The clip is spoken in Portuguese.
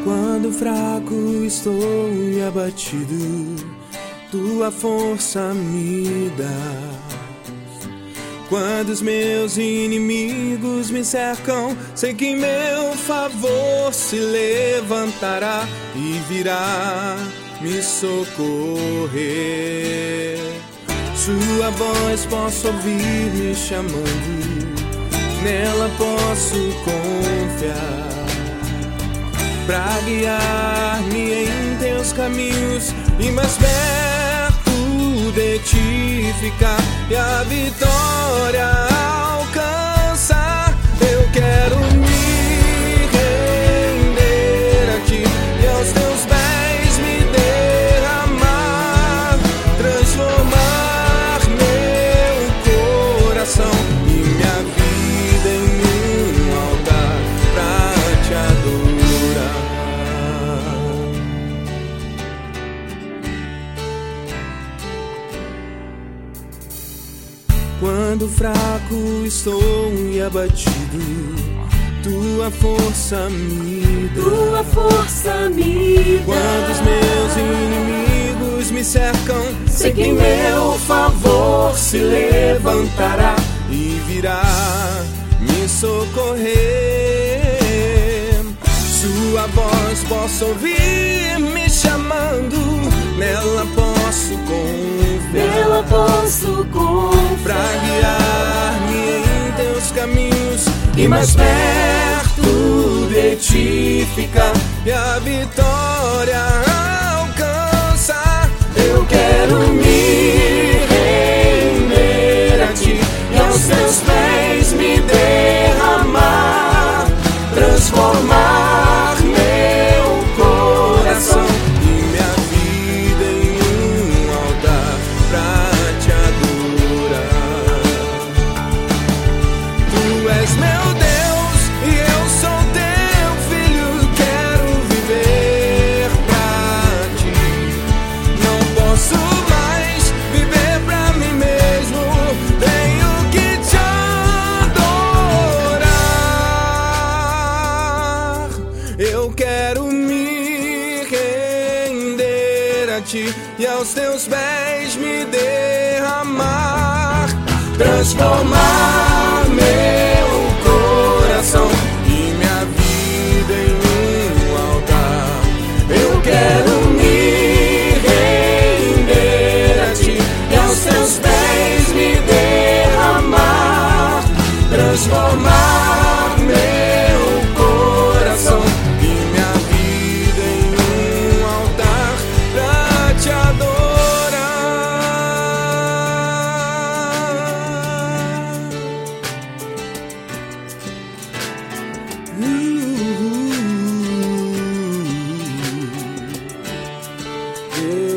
Quando fraco estou e abatido, tua força me dá. Quando os meus inimigos me cercam, sei que em meu favor se levantará e virá me socorrer. Sua voz posso ouvir me chamando, nela posso confiar. Pra guiar-me em teus caminhos e mais perto de ti ficar e a vitória alcançar. Eu quero me render a ti e aos teus pés me derramar, transformar meu coração e minha vida em um altar pra te adorar. Quando fraco estou e abatido, tua força me dá. Tua força me dá. Quando os meus inimigos me cercam, sei que em meu favor se levantará e virá me socorrer. Sua voz posso ouvir me chamando, nela posso confiar. Nela posso confiar. Pra guiar-me em teus caminhos e mais perto de ti ficar e a vitória alcançar. Eu quero me render a ti e aos teus pés me derramar, transformar meu coração e minha vida em um altar pra te adorar. Tu és meu Deus e eu sou teu filho, quero viver pra ti. Não posso mais viver pra mim mesmo, tenho que te adorar. Eu quero me render a ti e aos teus pés me derramar, transformar meu coração e minha vida em um altar. Eu quero me render a ti e aos teus pés me derramar, transformar meu coração e minha vida em um altar pra te adorar. Yeah.